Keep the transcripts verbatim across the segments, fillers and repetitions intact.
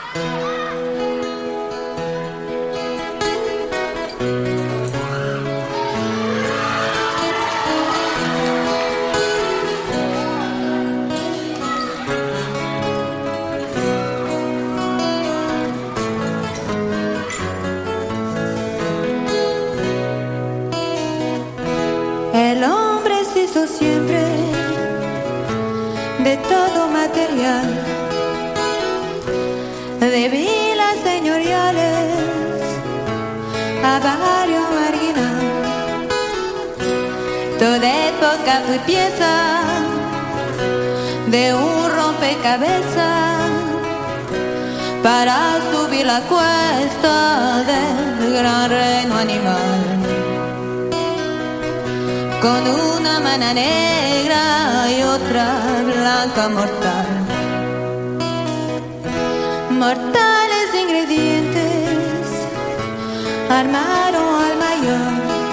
El hombre se hizo siempre de todo material, de vilas señoriales a barrio marginal. Toda época fue pieza de un rompecabezas para subir la cuesta del gran reino animal. Con una mano negra y otra blanca mortal. Mortales ingredientes armaron al mayor,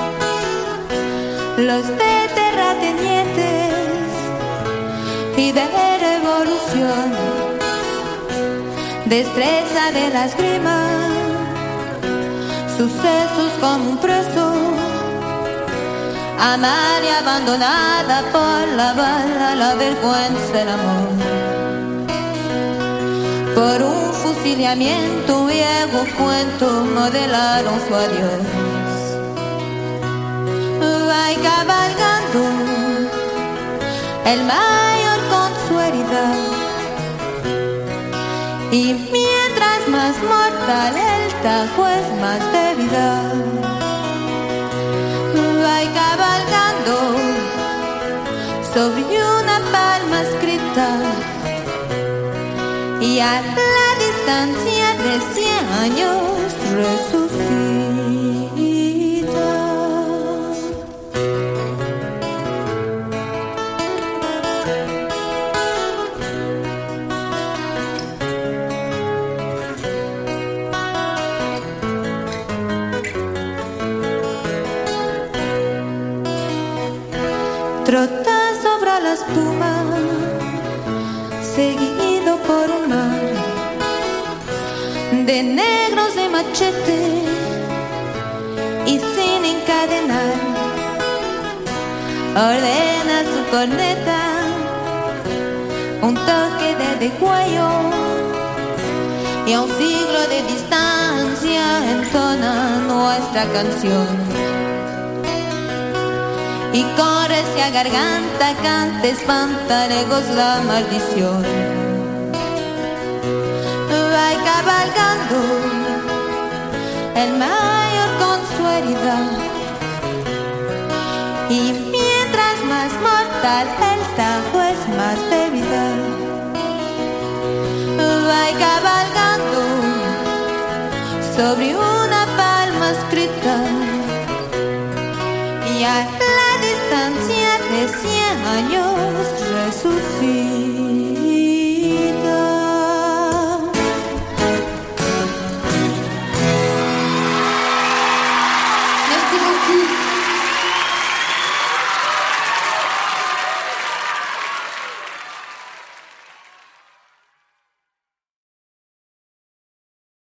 los de terratenientes y de revolución. Destreza de la esgrima, sucesos como un preso, Amalia abandonada por la bala, la vergüenza, el amor. Por un fusilamiento, un viejo cuento modelaron su adiós. Va cabalgando el mayor con su herida, y mientras más mortal el tajo es más de vida. Va cabalgando sobre una palma escrita, y a la distancia de cien años resucita. Trota sobre la espuma, seguido por un mar de negros de machete y sin encadenar. Ordena su corneta, un toque de cuello, y a un siglo de distancia entona nuestra canción. Y corre hacia garganta, canta, espanta lejos la maldición. Va cabalgando el mayor con su herida, y mientras más mortal el tajo es más de vida. Va cabalgando sobre una palma escrita, y a la distancia de cien años resucita.